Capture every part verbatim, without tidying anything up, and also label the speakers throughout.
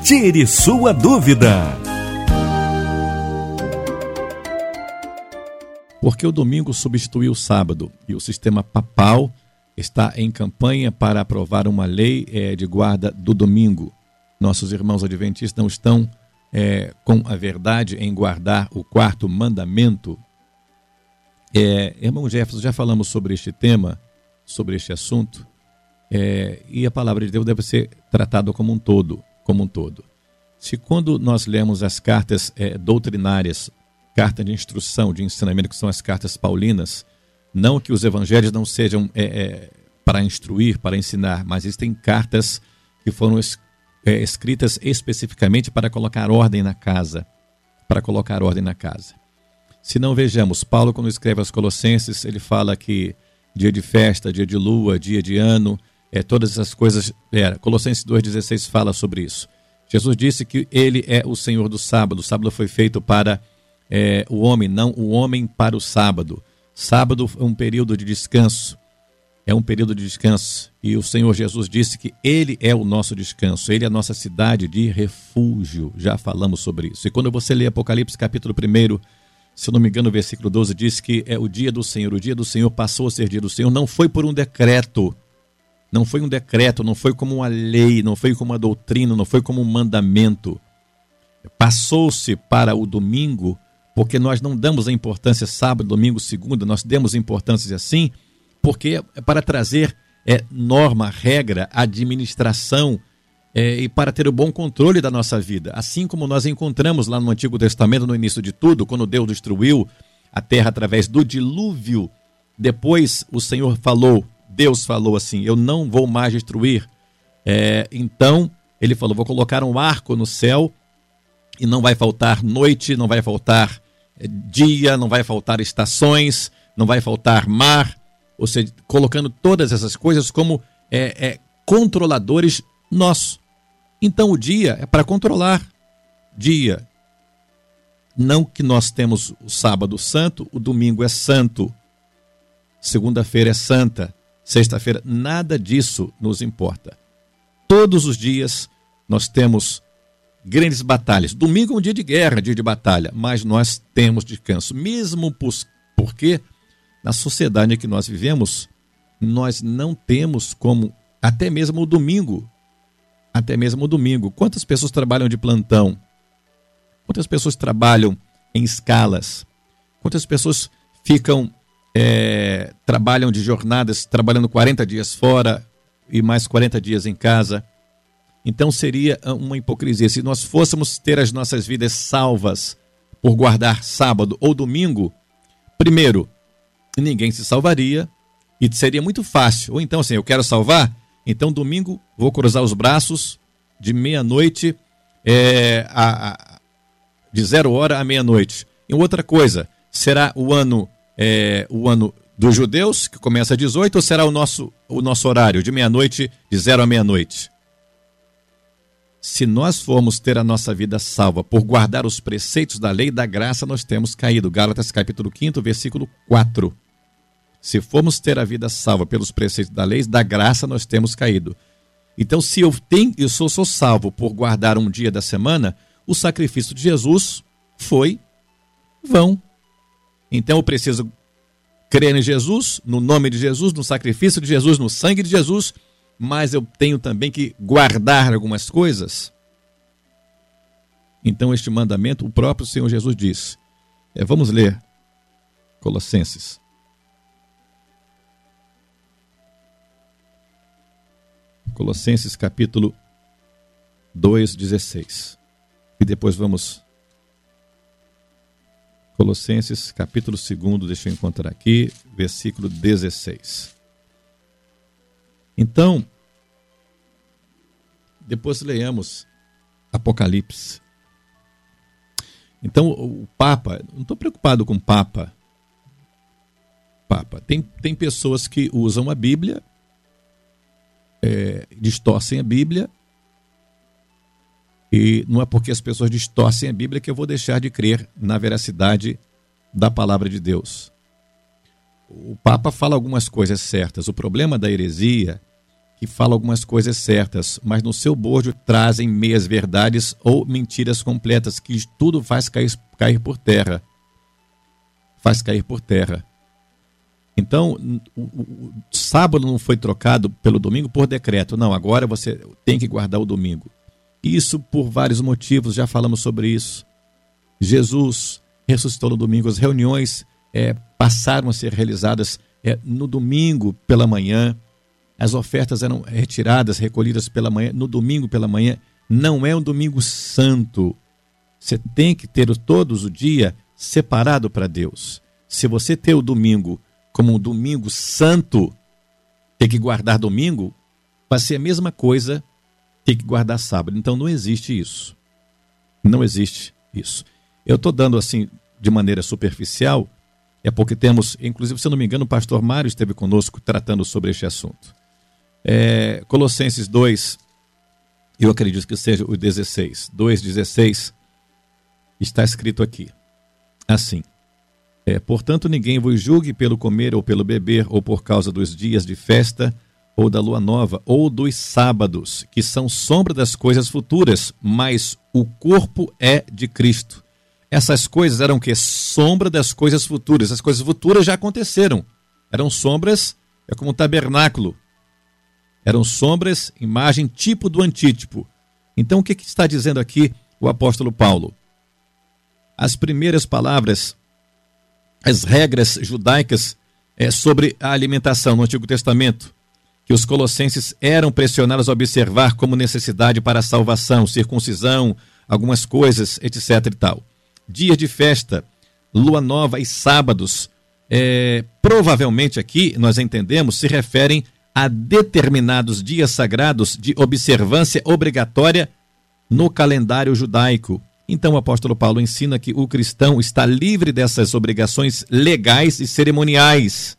Speaker 1: Tire sua dúvida.
Speaker 2: Porque o domingo substituiu o sábado e o sistema papal está em campanha para aprovar uma lei é, de guarda do domingo. Nossos irmãos adventistas não estão é, com a verdade em guardar o quarto mandamento. É, irmão Jefferson, já falamos sobre este tema, sobre este assunto, é, e a palavra de Deus deve ser tratada como um todo, como um todo. Se quando nós lemos as cartas é, doutrinárias, carta de instrução, de ensinamento, que são as cartas paulinas, não que os evangelhos não sejam é, é, para instruir, para ensinar, mas existem cartas que foram es, é, escritas especificamente para colocar ordem na casa, para colocar ordem na casa. Se não vejamos, Paulo, quando escreve aos Colossenses, ele fala que dia de festa, dia de lua, dia de ano, é, todas essas coisas, é, Colossenses dois, dezesseis fala sobre isso. Jesus disse que ele é o Senhor do sábado, o sábado foi feito para É, o homem, não o homem para o sábado. Sábado é um período de descanso, é um período de descanso, e o Senhor Jesus disse que Ele é o nosso descanso, Ele é a nossa cidade de refúgio, já falamos sobre isso. E quando você lê Apocalipse capítulo um, se eu não me engano o versículo doze, diz que é o dia do Senhor, o dia do Senhor passou a ser dia do Senhor, não foi por um decreto, não foi um decreto, não foi como uma lei, não foi como uma doutrina, não foi como um mandamento, passou-se para o domingo, porque nós não damos a importância sábado, domingo, segunda, nós demos importância assim, porque é para trazer é, norma, regra, administração é, e para ter o bom controle da nossa vida. Assim como nós encontramos lá no Antigo Testamento, no início de tudo, quando Deus destruiu a terra através do dilúvio, depois o Senhor falou, Deus falou assim, eu não vou mais destruir. É, então, ele falou, vou colocar um arco no céu e não vai faltar noite, não vai faltar dia, não vai faltar estações, não vai faltar mar, ou seja, colocando todas essas coisas como é, é, controladores nossos. Então o dia é para controlar. Dia. Não que nós temos o sábado santo, o domingo é santo, segunda-feira é santa, sexta-feira, nada disso nos importa. Todos os dias nós temos grandes batalhas. Domingo é um dia de guerra, dia de batalha, mas nós temos descanso. Mesmo porque na sociedade em que nós vivemos, nós não temos como, até mesmo o domingo, até mesmo o domingo. Quantas pessoas trabalham de plantão? Quantas pessoas trabalham em escalas? Quantas pessoas ficam, é, trabalham de jornadas, trabalhando quarenta dias fora e mais quarenta dias em casa? Então seria uma hipocrisia. Se nós fôssemos ter as nossas vidas salvas por guardar sábado ou domingo, primeiro, ninguém se salvaria e seria muito fácil. Ou então assim, eu quero salvar, então domingo vou cruzar os braços de meia-noite, é, a, a, de zero hora à meia-noite. E outra coisa, será o ano, é, o ano dos judeus, que começa às dezoito, ou será o nosso, o nosso horário, de meia-noite, de zero à meia-noite? Se nós formos ter a nossa vida salva por guardar os preceitos da lei da graça, nós temos caído. Gálatas capítulo cinco, versículo quatro. Se formos ter a vida salva pelos preceitos da lei da graça, nós temos caído. Então, se eu tenho, eu sou, sou salvo por guardar um dia da semana, o sacrifício de Jesus foi vão. Então eu preciso crer em Jesus, no nome de Jesus, no sacrifício de Jesus, no sangue de Jesus, mas eu tenho também que guardar algumas coisas. Então este mandamento, o próprio Senhor Jesus diz. É, vamos ler Colossenses. Colossenses capítulo dois, dezesseis. E depois vamos... Colossenses capítulo dois, deixa eu encontrar aqui, versículo dezesseis. Então, depois leamos Apocalipse. Então, o Papa, não estou preocupado com o Papa. Papa. Tem, tem pessoas que usam a Bíblia, é, distorcem a Bíblia, e não é porque as pessoas distorcem a Bíblia que eu vou deixar de crer na veracidade da palavra de Deus. O Papa fala algumas coisas certas. O problema da heresia que falam algumas coisas certas, mas no seu bojo trazem meias verdades ou mentiras completas, que tudo faz cair, cair por terra. Faz cair por terra. Então, o, o, o sábado não foi trocado pelo domingo por decreto. Não, agora você tem que guardar o domingo. Isso por vários motivos, já falamos sobre isso. Jesus ressuscitou no domingo, as reuniões é, passaram a ser realizadas é, no domingo pela manhã, as ofertas eram retiradas, recolhidas pela manhã, no domingo pela manhã. Não é um domingo santo. Você tem que ter todos o dia separado para Deus. Se você ter o domingo como um domingo santo, ter que guardar domingo, vai ser a mesma coisa ter que guardar sábado. Então não existe isso. Não existe isso. Eu estou dando assim de maneira superficial, é porque temos, inclusive, se eu não me engano, o pastor Mário esteve conosco tratando sobre este assunto. É, Colossenses dois, eu acredito que seja o dezesseis, dois, dezesseis, está escrito aqui, assim, é, portanto ninguém vos julgue pelo comer ou pelo beber, ou por causa dos dias de festa, ou da lua nova, ou dos sábados, que são sombra das coisas futuras, mas o corpo é de Cristo. Essas coisas eram o quê? Sombra das coisas futuras. As coisas futuras já aconteceram. Eram sombras, é como um tabernáculo. Eram sombras, imagem, tipo do antítipo. Então, o que, que está dizendo aqui o apóstolo Paulo? As primeiras palavras, as regras judaicas é, sobre a alimentação no Antigo Testamento, que os colossenses eram pressionados a observar como necessidade para a salvação, circuncisão, algumas coisas, etc e tal. Dias de festa, lua nova e sábados, é, provavelmente aqui, nós entendemos, se referem a determinados dias sagrados de observância obrigatória no calendário judaico. Então o apóstolo Paulo ensina que o cristão está livre dessas obrigações legais e cerimoniais.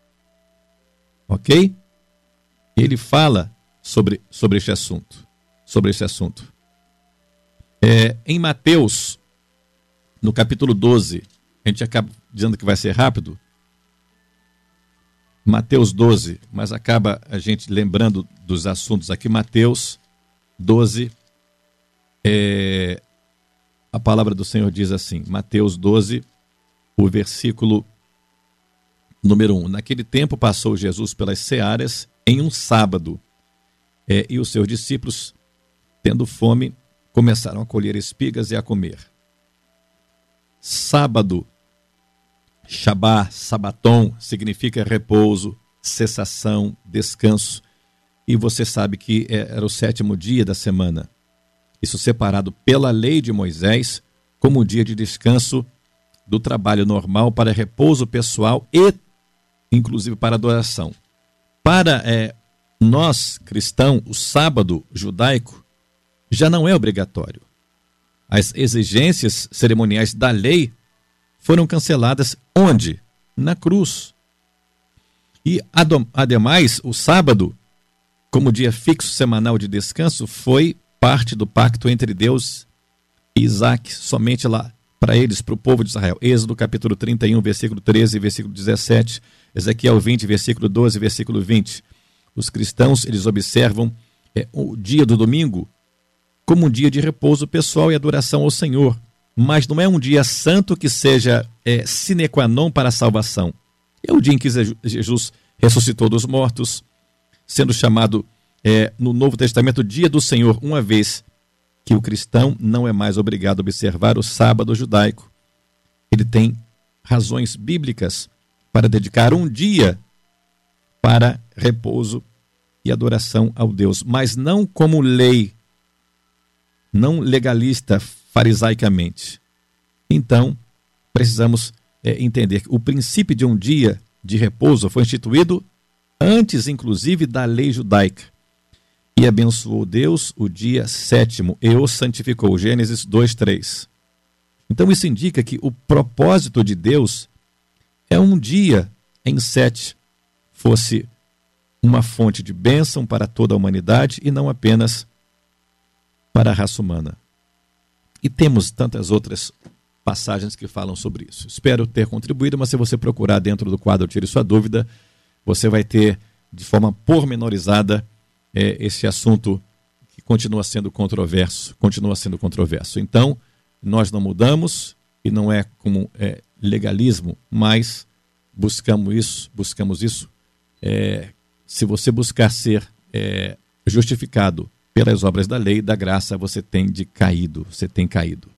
Speaker 2: Ok? Ele fala sobre, sobre este assunto. Sobre este assunto. É, em Mateus, no capítulo doze, a gente acaba dizendo que vai ser rápido. Mateus doze, mas acaba a gente lembrando dos assuntos aqui. Mateus doze, é, a palavra do Senhor diz assim, Mateus doze, o versículo número um. Naquele tempo passou Jesus pelas searas em um sábado, é, e os seus discípulos, tendo fome, começaram a colher espigas e a comer. Sábado, Shabá, sabatom, significa repouso, cessação, descanso. E você sabe que era o sétimo dia da semana. Isso separado pela lei de Moisés como dia de descanso do trabalho normal para repouso pessoal e, inclusive, para adoração. Para é, nós, cristãos, o sábado judaico já não é obrigatório. As exigências cerimoniais da lei foram canceladas onde? Na cruz. E, ademais, o sábado, como dia fixo semanal de descanso, foi parte do pacto entre Deus e Isaac, somente lá para eles, para o povo de Israel. Êxodo capítulo trinta e um, versículo treze, versículo dezessete, Ezequiel vinte, versículo doze, versículo vinte. Os cristãos, eles observam é, o dia do domingo como um dia de repouso pessoal e adoração ao Senhor. Mas não é um dia santo que seja é, sine qua non para a salvação. É o dia em que Jesus ressuscitou dos mortos, sendo chamado é, no Novo Testamento dia do Senhor, uma vez que o cristão não é mais obrigado a observar o sábado judaico. Ele tem razões bíblicas para dedicar um dia para repouso e adoração ao Deus, mas não como lei, não legalista farisaicamente. Então, precisamos é, entender que o princípio de um dia de repouso foi instituído antes, inclusive, da lei judaica. E abençoou Deus o dia sétimo e o santificou. Gênesis dois, três. Então isso indica que o propósito de Deus é um dia em sete fosse uma fonte de bênção para toda a humanidade e não apenas para a raça humana. E temos tantas outras passagens que falam sobre isso. Espero ter contribuído, mas se você procurar dentro do quadro Tire Sua Dúvida, você vai ter de forma pormenorizada é, esse assunto que continua sendo controverso, continua sendo controverso. Então, nós não mudamos, e não é como é, legalismo, mas buscamos isso, buscamos isso. É, se você buscar ser é, justificado pelas obras da lei, da graça, você tem de caído, você tem caído.